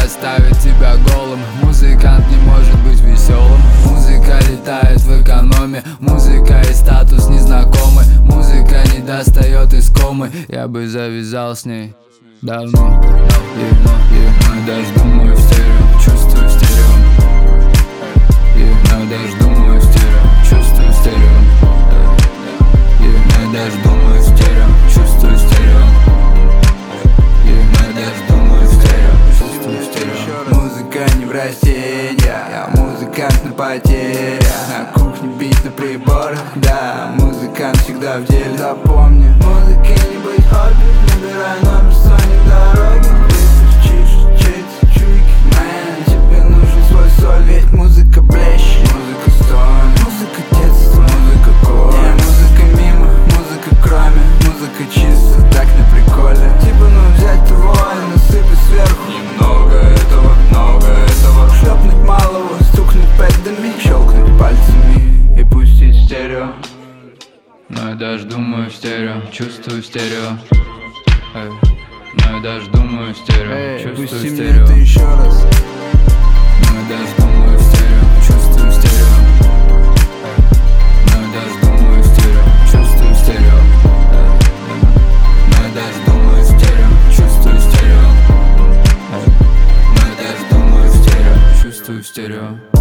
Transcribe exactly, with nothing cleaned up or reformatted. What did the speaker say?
оставит тебя голым. Музыкант не может быть веселым. Музыка летает в экономе. Музыка и статус незнакомы. Музыка не достает из комы. Я бы завязал с ней давно. Я даже думаю в стерео, чувствую стерео. Я даже думаю в стерео, чувствую стерео. Я даже думаю в стерео, чувствую стерео. Я даже думаю в стерео, чувствую стерео. Музыка не в растенье, я музыкант на потерях. На кухне бить на приборах, да, музыкант всегда в деле. Запомни, музыке не быть хобби. Набирай номер Соник дороги. Чиш, чить, чуйки, мэн, тебе нужен свой соль. Ведь музыка блещет, музыка стонет, музыка детства, музыка кор. Не, музыка мимо, музыка кроме, музыка чисто, так на приколе. Типа, ну взять твой, насыпать сверху. Немного этого, много этого. Шлепнуть малого, стукнуть пэдами, щелкнуть пальцами и пустить в стерео. Но я даже думаю в стерео, чувствую стерео. Эй. Но я даже думаю в стерео, Эй, чувствую пусти мне стерео. это еще раз. Но я даже думаю в стерео, чувствую стерео. Эй. Но я даже думаю в стерео, чувствую стерео. Эй. Но я даже думаю в стерео, чувствую стерео. Эй. Но я даже думаю в стерео, чувствую стерео.